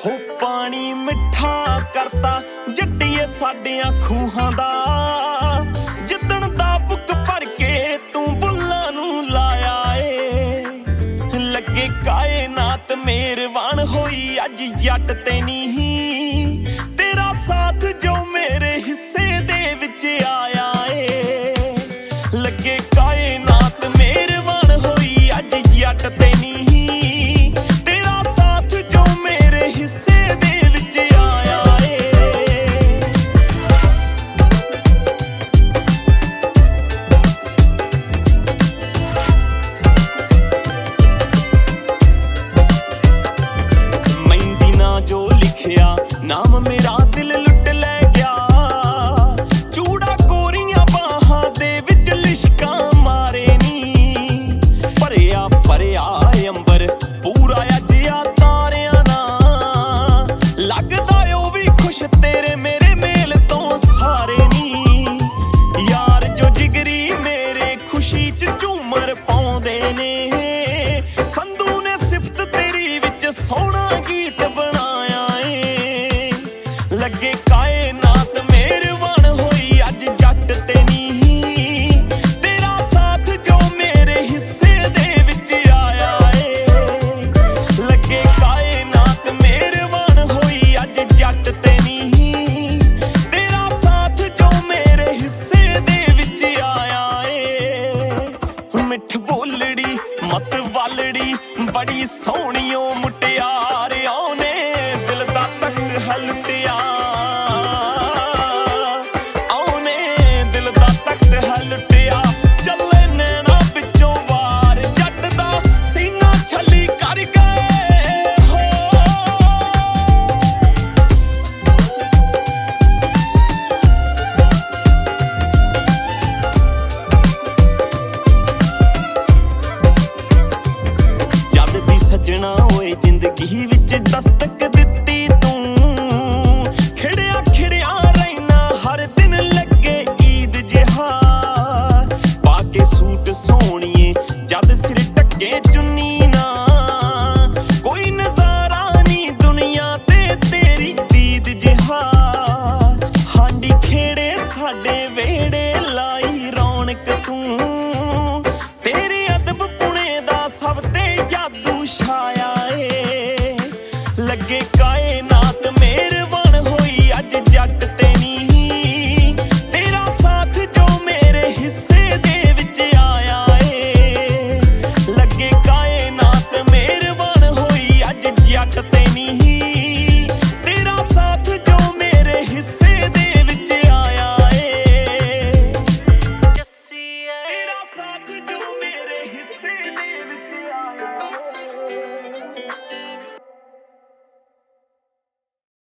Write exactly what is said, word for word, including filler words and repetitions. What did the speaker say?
हो पानी मिठा करता जट्टिए साडियां खूहां दा जिद्दण दा बुक भर के तू बुल्लां नूं लाया ए लगे कायनात मेहरबान होई अज जट ते नहीं तेरा साथ जो मेरे हिस्से दे विच आया ए लगे कायनात मेहरबान होई अज जट ते नहीं नाम मेरा दिल लुट ले गया चूड़ा कोरियां बाहां दे विच लिशकां मारे नी भरिया भरिया अंबर पूरा अजिया तारियां ना लगदा ओ भी खुश तेरे मेरे मेल तो सारे नी यार जो जिगरी मेरे खुशी च झूमर पाउंदे ने संधू ने सिफत तेरी विच सोहना गीत बनाया लगे कायनात मेहरबान होई अज जट ते नहीं तेरा साथ जो मेरे हिस्से दे विच आया ए लगे कायनात मेहरबान होई अज जट ते नहीं तेरा साथ जो मेरे हिस्से दे विच आया ए मिठ बोलड़ी मत वालड़ी बड़ी सोहणियो मुटियार आउने दिल दा तख्त हलटिया सजना होए जिंदगी विच दस्तक दित्ती तू खिड़िया खिड़िया रहना हर दिन लगे ईद जिहा पाके सूट सोहणिए जद सिर ढके चुन्नी ना कोई नजारा नी दुनिया ते तेरी दीद जिहा हांडी खेड़े साडे वेड़े लाई रौनक तू तेरे अदब पुणे दा सब ते जादू